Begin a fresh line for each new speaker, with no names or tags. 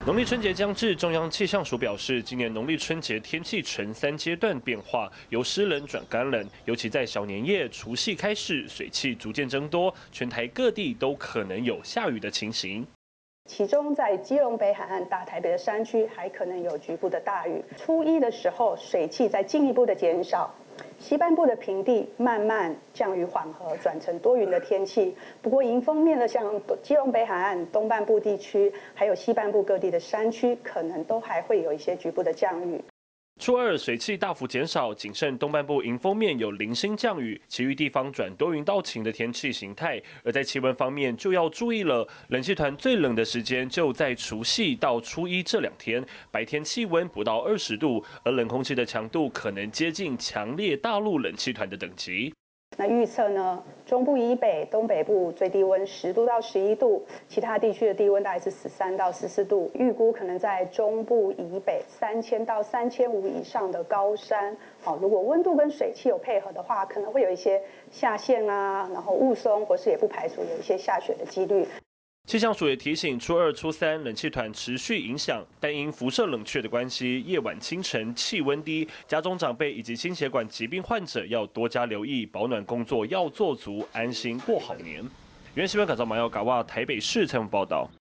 农历春节将至，中央气象署表示，今年农历春节天气呈3阶段变化，由湿冷转干冷，尤其在小年夜、除夕开始，水汽逐渐增多，全台各地都可能有下雨的情形。
其中在基隆北海岸、大台北的山区还可能有局部的大雨。初一的时候，水汽再进一步的减少。西半部的平地慢慢降雨缓和，转成多云的天气。不过迎风面的像基隆北海岸东半部地区，还有西半部各地的山区，可能都还会有一些局部的降雨。
初二水汽大幅减少，仅剩东半部迎风面有零星降雨，其余地方转多云到晴的天气形态。而在气温方面就要注意了，冷气团最冷的时间就在除夕到初一这2天，白天气温不到20度，而冷空气的强度可能接近强烈大陆冷气团的等级。
那预测呢？中部以北、东北部最低温10度到11度，其他地区的低温大概是13到14度。预估可能在中部以北3000到3500以上的高山，如果温度跟水汽有配合的话，可能会有一些下陷啊，然后雾凇，或是也不排除有一些下雪的几率。
气象署也提醒，初二、初三冷气团持续影响，但因辐射冷却的关系，夜晚、清晨气温低，家中长辈以及心血管疾病患者要多加留意，保暖工作要做足，安心过好年。原新闻改造马耀嘎哇台北市采访报道。